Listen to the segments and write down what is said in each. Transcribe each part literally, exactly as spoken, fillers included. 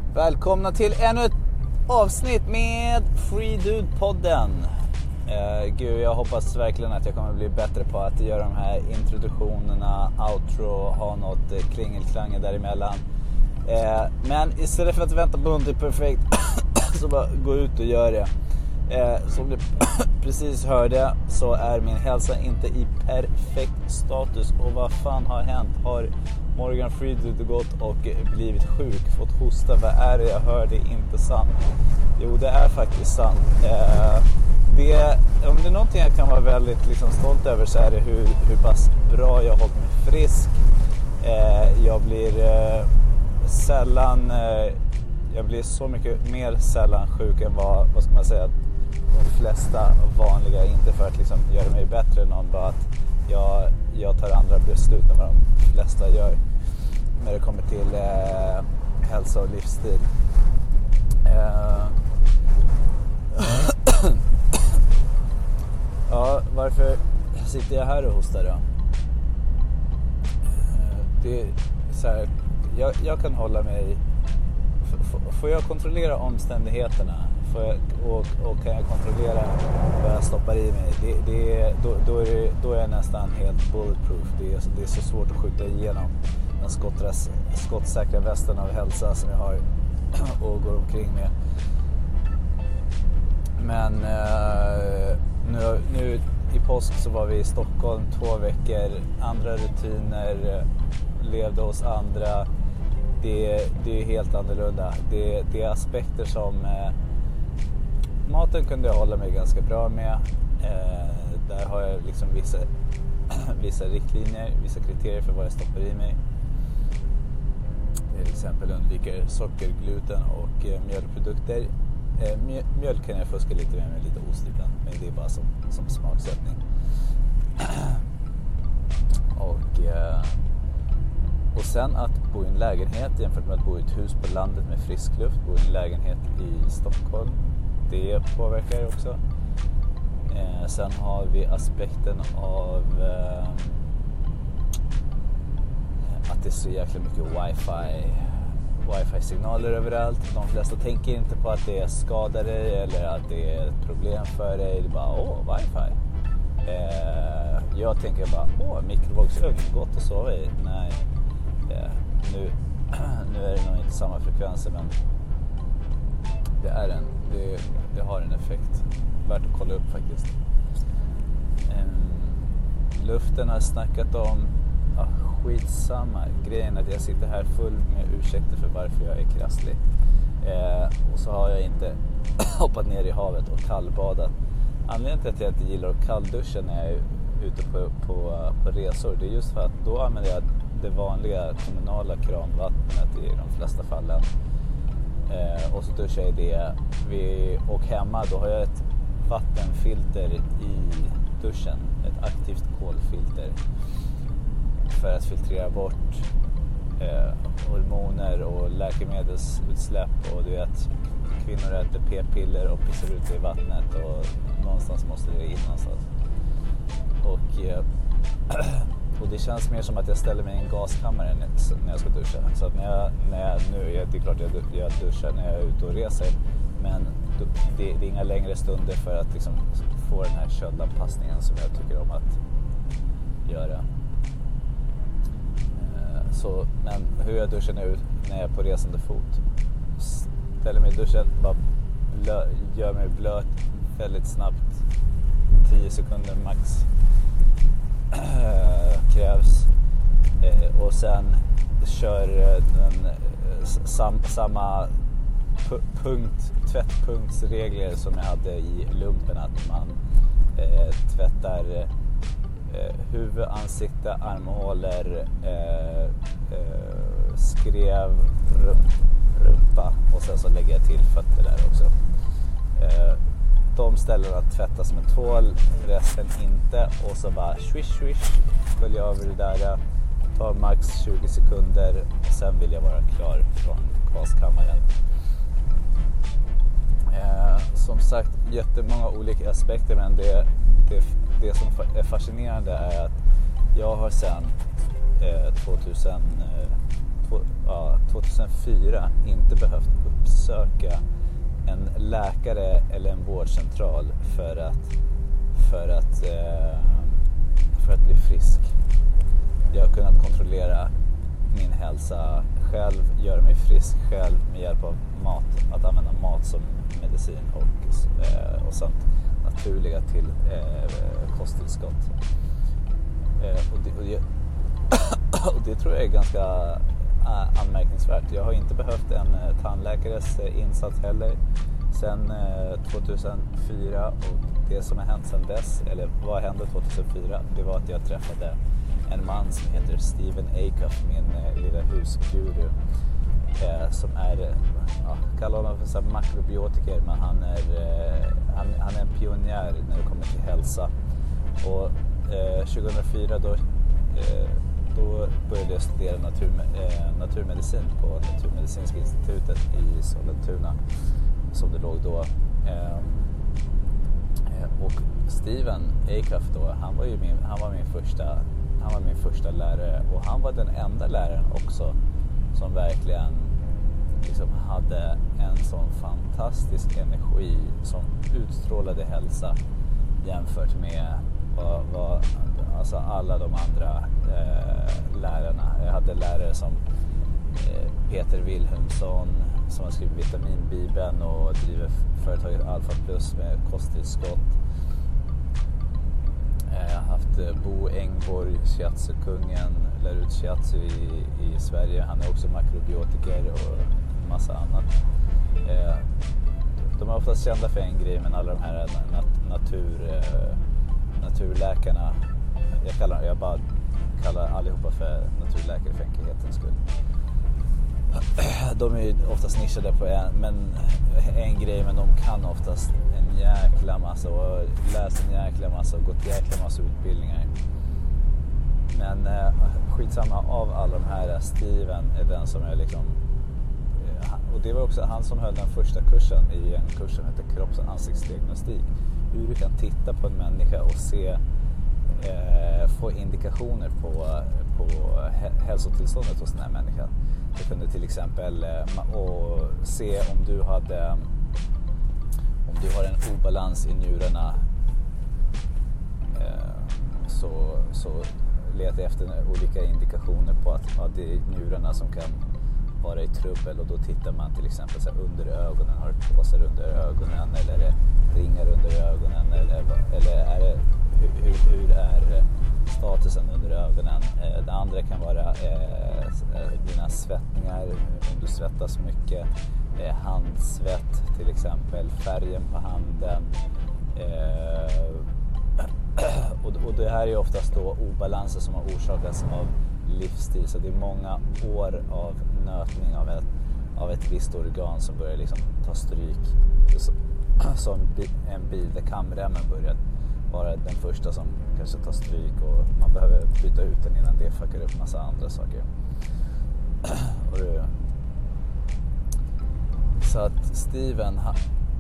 Välkomna till ännu ett avsnitt med Free Dude-podden. eh, Gud, jag hoppas verkligen att jag kommer bli bättre på att göra de här introduktionerna, outro, ha något eh, klingelklangel däremellan. eh, Men istället för att vänta på någonting perfekt så bara gå ut och gör det. eh, Som du precis hörde så är min hälsa inte i perfekt status. Och vad fan har hänt? Har Morgan Freedude gått och blivit sjuk, fått hosta? Vad är det jag hör? Det är inte sant. Jo, det är faktiskt sant. eh, det, Om det är någonting jag kan vara väldigt liksom, stolt över så är det hur, hur pass bra jag har hållit mig frisk. eh, Jag blir eh, sällan eh, Jag blir så mycket mer sällan sjuk än vad, vad ska man säga, de flesta vanliga. Inte för att liksom göra mig bättre än någon, bara att jag, jag tar andra beslut än vad de flesta gör när det kommer till eh, hälsa och livsstil. eh. Ja, varför sitter jag här och hostar då? Det är så här, jag, jag kan hålla mig. Får jag kontrollera omständigheterna får jag, och, och kan jag kontrollera vad jag stoppar i mig, det, det, då, då, är det, då är jag nästan helt bulletproof. Det är, det är så svårt att skjuta igenom den skottras, skottsäkra västen av hälsa som jag har och går omkring med. Men eh, nu, nu i påsk så var vi i Stockholm två veckor, andra rutiner, levde hos andra. Det, det är helt annorlunda. Det, det är aspekter som eh, maten kunde jag hålla mig ganska bra med. Eh, där har jag liksom vissa, vissa riktlinjer, vissa kriterier för vad jag stoppar i mig. Till exempel undviker socker, gluten och eh, mjölkprodukter. Eh, mjö, mjölk kan jag fuska lite med, med lite ost ibland, men det är bara som, som smaksättning. och eh, Och sen att bo i en lägenhet jämfört med att bo i ett hus på landet med frisk luft. Bo i en lägenhet i Stockholm, det påverkar också. Eh, sen har vi aspekten av eh, att det är så jäkla mycket wifi wifi-signaler överallt. De flesta tänker inte på att det skadar dig eller att det är ett problem för dig. Det är bara, åh, wifi. Eh, jag tänker bara, åh, mikrovågsugn, gott att sova i. Nej. Nu, nu är det nog inte samma frekvenser, men det är en, det, det har en effekt. Värt att kolla upp faktiskt. Um, luften har snackat om, ah, skitsamma. Grejen att jag sitter här full med ursäkter för varför jag är krasslig. Eh, och så har jag inte hoppat ner i havet och kallbadat. Anledningen till att jag inte gillar att kallduscha när jag är ute på, på, på resor, det är just för att då använder jag det vanliga kommunala kranvattnet i de flesta fallen. Eh, och så duschar jag det. Vi, och hemma då har jag ett vattenfilter i duschen. Ett aktivt kolfilter. För att filtrera bort eh, hormoner och läkemedelsutsläpp. Och du vet, kvinnor äter p-piller och pissar ut det i vattnet. Och någonstans måste det in någonstans. Och... Eh, Och det känns mer som att jag ställer mig i en gaskammare när jag ska duscha. Så att när jag, när jag nu, det är klart jag, jag duschar när jag är ute och reser. Men det, det är inga längre stunder för att liksom få den här köldanpassningen som jag tycker om att göra. Så, men hur jag duschar nu när jag är på resande fot. Ställer mig i duschen, bara blö, gör mig blöt väldigt snabbt. tio sekunder max. krävs eh, och sen kör den eh, sam, samma p- punkt, tvättpunktsregler som jag hade i lumpen, att man eh, tvättar eh, huvud, ansikte, armhålor, eh, eh, skrev, rumpa och sen så lägger jag till fötter där också. eh, De ställena tvättas med tvål, resten inte. Och så bara swish swish sköljer över det där. Tar max tjugo sekunder. Och sen vill jag vara klar från gaskammaren. Eh, som sagt, jättemånga olika aspekter. Men det, det, det som är fascinerande är att jag har sen eh, tvåtusen, eh, två, ja, tjugohundrafyra inte behövt uppsöka en läkare eller en vårdcentral för att, för att, eh, för att bli frisk. Jag har kunnat kontrollera min hälsa själv, göra mig frisk själv med hjälp av mat, att använda mat som medicin och, eh, och sånt naturliga till eh, kosttillskott. Eh, och, det, och, det, och det tror jag är ganska äh, anmärkningsvärt. Jag har inte behövt en eh, tandläkares eh, insats heller sen eh, tjugohundrafyra, och det som har hänt sedan dess, eller vad hände tjugohundrafyra, det var att jag träffade en man som heter Stephen Acuff, min eh, lilla husguru, eh, som är, eh, ja, kallar honom för så här makrobiotiker, men han är, eh, han, han är en pionjär när det kommer till hälsa. Och eh, tjugohundrafyra då, eh, då började jag studera natur, eh, naturmedicin på Naturmedicinska institutet i Sollentuna, som det låg då. Eh, och Stephen Acuff då, han var ju min, han var min första Han var min första lärare, och han var den enda läraren också som verkligen liksom hade en sån fantastisk energi, som utstrålade hälsa jämfört med vad, vad, alltså alla de andra eh, lärarna. Jag hade lärare som eh, Peter Wilhelmsson, som har skrivit Vitaminbibeln och driver företaget Alpha Plus med kosttillskott. Jag har haft Bo Engborg, shiatsu-kungen, lär ut shiatsu i, i Sverige. Han är också makrobiotiker och massa annat. Eh, de är oftast kända för en grej, men alla de här nat- natur, eh, naturläkarna, jag, kallar, jag bara kallar allihopa för naturläkare för enkelhetens skull. De är ju oftast nischade på en, men en grej, men de kan oftast en jäkla massa och läser en jäkla massa och gått jäkla massa utbildningar. Men eh, skitsamma, av alla de här, Steven är den som är liksom, eh, och det var också han som höll den första kursen i en kurs som heter kropps- och ansiktsdiagnostik. Hur du kan titta på en människa och se, eh, få indikationer på, på hälsotillståndet hos den här människan. Du kunde till exempel eh, och se om du hade om du har en obalans i njurarna, eh, så, så leta efter olika indikationer på att ja, det är njurarna som kan vara i trubbel, och då tittar man till exempel så här, under ögonen, har du påsar under ögonen, eller är det ringar under ögonen, eller, eller är det, hur, hur, hur är statusen under ögonen. Eh, det andra kan vara eh, dina svettningar, om du svettas mycket, eh, handsvett till exempel, färgen på handen. Eh, och, och det här är oftast då obalanser som har orsakats av livsstil, så det är många år av nötning av ett, av ett visst organ som börjar liksom ta stryk. Så, som en bil där kamremmen börjar vara den första som kanske tar stryk, och man behöver byta ut den innan det fuckar upp massa andra saker. Och det, så att Steven han,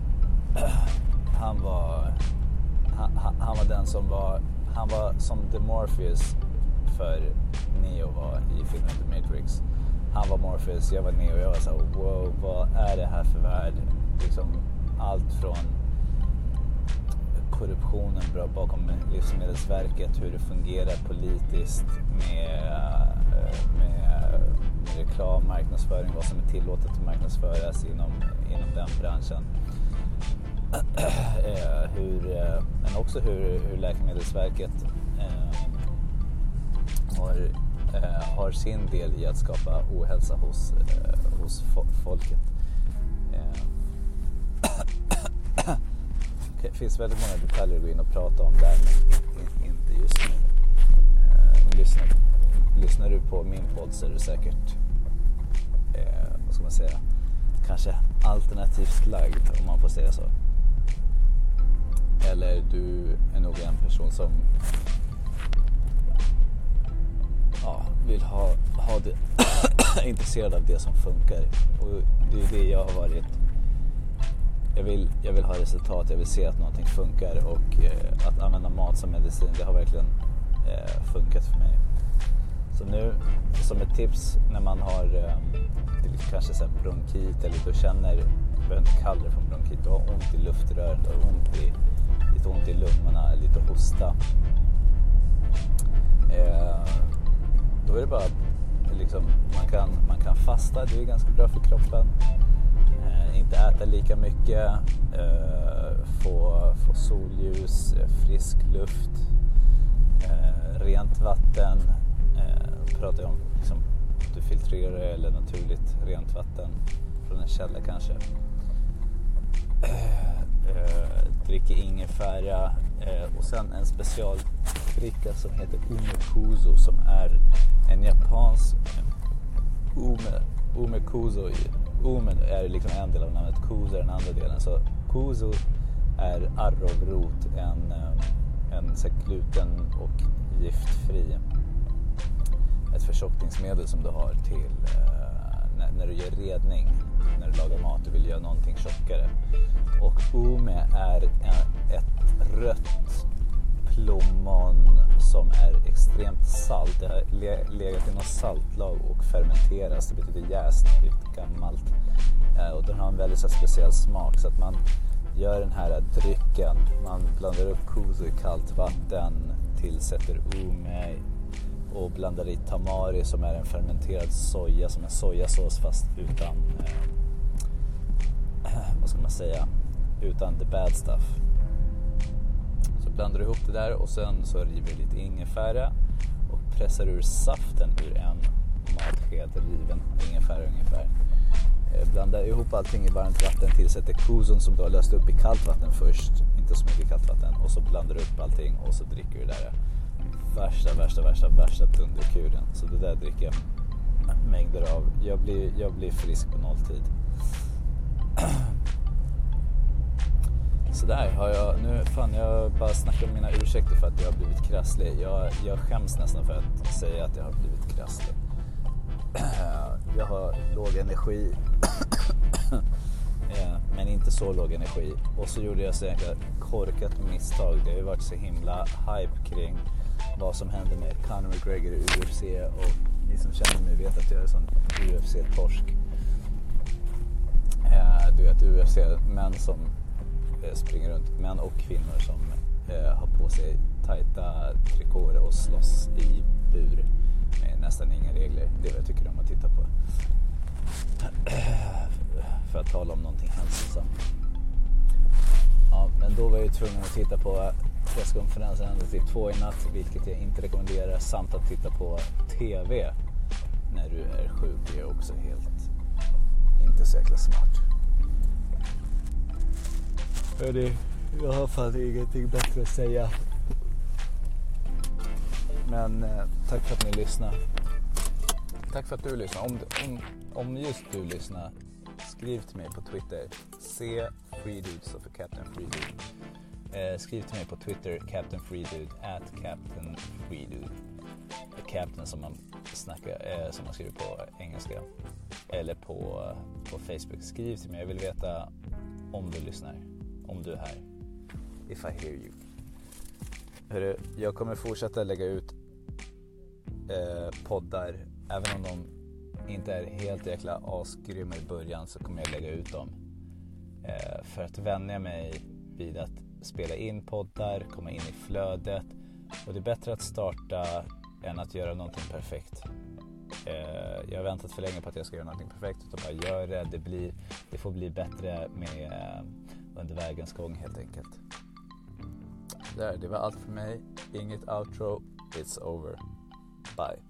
han var han, han var den som var han var som The Morpheus för Neo var i filmen The Matrix. Han var Morpheus, jag var Neo, jag var så wow, vad är det här för värld? Liksom allt från korruptionen bakom Livsmedelsverket, hur det fungerar politiskt med, med, med reklam, marknadsföring, vad som är tillåtet att marknadsföras inom, inom den branschen. hur, men också hur, hur Läkemedelsverket eh, har, eh, har sin del i att skapa ohälsa hos, eh, hos fo- folket. Eh, Det finns väldigt många detaljer att gå in och prata om där, men inte just nu. Eh, lyssnar, lyssnar du på min podd så är du säkert, eh, vad ska man säga, kanske alternativt lagd, om man får säga så. Eller du är nog en person som ja, vill ha, ha det intresserad av det som funkar. Och det är det jag har varit. Jag vill, jag vill ha resultat, jag vill se att någonting funkar, och eh, att använda mat som medicin, det har verkligen eh, funkat för mig. Så nu, som ett tips när man har, eh, kanske så här bronkit, eller du känner, du behöver inte kalla det för bronkit, du har ont i luftrören, du har ont i, lite ont i lungorna, lite hosta. Eh, då är det bara liksom, man kan, man kan fasta, det är ganska bra för kroppen. Eh, inte äta lika mycket, eh, få, få solljus, frisk luft, eh, rent vatten. Eh, pratar jag om liksom, du filtrerar eller naturligt rent vatten från en källa kanske. Eh, eh, dricker ingefära, eh, och sen en specialdricka som heter Umekuzo, som är en japansk ume, umekuzo. Ume är liksom en del av namnet, kuzo är den andra delen. Så kuzo är arrovrot, en, en så gluten- och giftfri, ett förtjockningsmedel som du har till eh, när, när du gör redning, när du lagar mat och vill göra någonting tjockare. Och ume är en, ett rött plommon som är extremt salt. Det har le, legat i något saltlag och fermenteras. Det betyder jäst, gammalt. Eh, och den har en väldigt så speciell smak, så att man gör den här drycken. Man blandar upp kuzo i kallt vatten, tillsätter ume och blandar i tamari, som är en fermenterad soja, som en sojasås fast utan eh, vad ska man säga, utan the bad stuff. Så blandar du ihop det där och sen så river du lite ingefära och pressar ur saften ur en matsked riven ingefära ungefär. Eh, blanda ihop allting i varmt vatten, tillsätter kuzon som du har löst upp i kallt vatten först, inte så mycket kallt vatten, och så blandar du upp allting och så dricker du det där. Värsta, värsta, värsta, värsta dunderkuren. Så det där dricker jag mängder av. Jag blir, jag blir frisk på nolltid. Så där har jag, nu fan jag bara snackar om mina ursäkter för att jag har blivit krasslig. Jag, jag skäms nästan för att säga att jag har blivit krasslig. Jag har låg energi. Men inte så låg energi. Och så gjorde jag så jäkla korkat misstag. Det har ju varit så himla hype kring vad som hände med Conor McGregor i U F C, och ni som känner mig vet att jag är sån U F C-torsk. Eh, du vet, U F C-män som eh, springer runt, män och kvinnor som eh, har på sig tajta trikåer och slåss i bur med nästan inga regler. Det är vad jag tycker om att titta på. För att tala om någonting hälsosamt. Ja, men då var jag ju tvungen att titta på presskonferensen ända till två i natt, vilket jag inte rekommenderar, samt att titta på tv när du är sjuk är också helt inte så jäkla smart. Hörde, jag har fan ingenting bättre att säga. Men eh, tack för att ni lyssnar. Tack för att du lyssnar. Om, om, om just du lyssnar, skriv till mig på Twitter. C Freedude, så för Captain Freedude. Eh, skriv till mig på Twitter, Captain Freedude, at Captain Freedude. Captain som man snackar, eh, som man skriver på engelska. Eller på, på Facebook. Skriv till mig, jag vill veta om du lyssnar. Om du är här. If I hear you. Hörru, jag kommer fortsätta lägga ut eh, poddar. Även om de inte är helt jäkla asgrymma i början, så kommer jag lägga ut dem. Eh, för att vänja mig vid att spela in poddar, komma in i flödet. Och det är bättre att starta än att göra någonting perfekt. Eh, jag har väntat för länge på att jag ska göra någonting perfekt, utan bara gör det. Det, blir, det får bli bättre med eh, under vägens gång helt enkelt. Där, det var allt för mig. Inget outro. It's over. Bye.